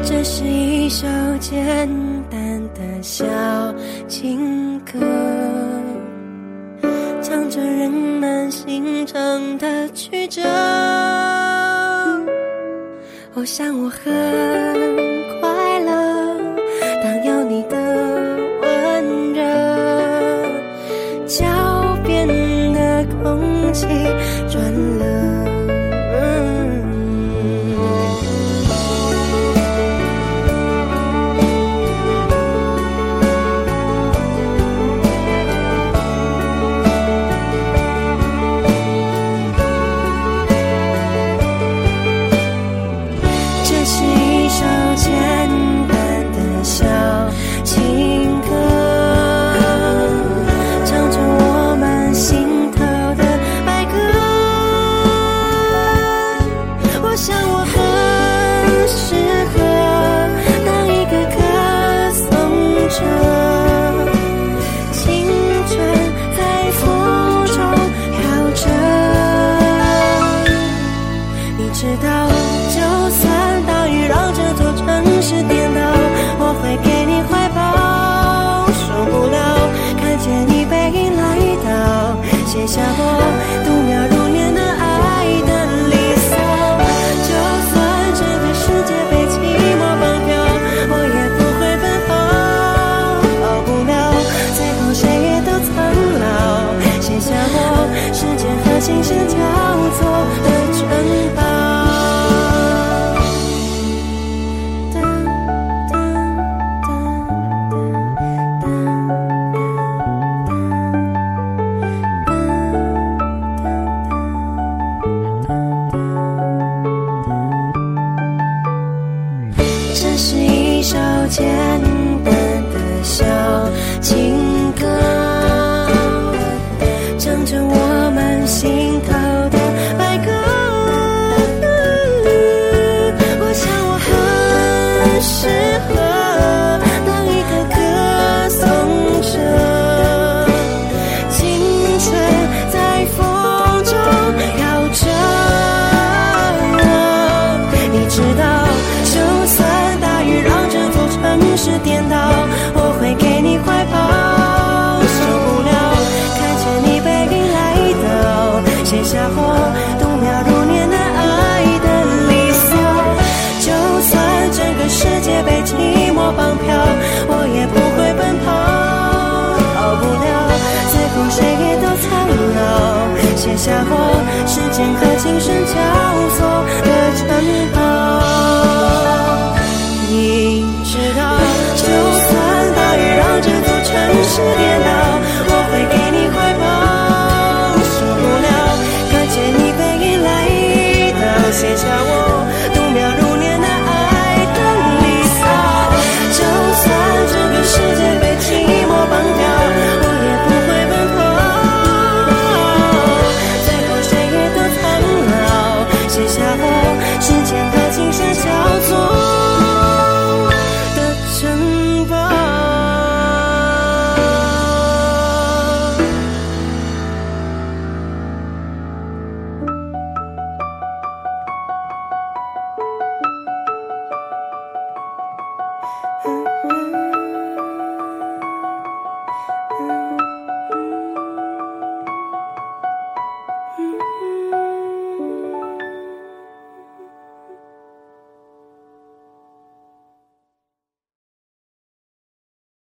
这是一首简单的小情歌，唱着人们心肠的曲折。我想我很快乐，当有你的温热，脚边的空气转了。写下我度秒如年的爱的离骚，就算这个世界被寂寞绑票，我也不会奔跑，跑不了，最后谁也都苍老。写下我时间和琴声交错的城堡。这是一首简单的小情歌，唱着我们心头的白鸽。我想我很适合当一个歌颂者，青春在风中摇着。你知道，就算是颠倒，我会给你怀抱，受不了看见你背影来到，写下我度秒如年的爱的离骚。就算整个世界被寂寞绑票，我也不会奔跑，跑不了，最后谁也都苍老。写下我时间和琴声交错的城堡。你知道，就算大雨让这座城市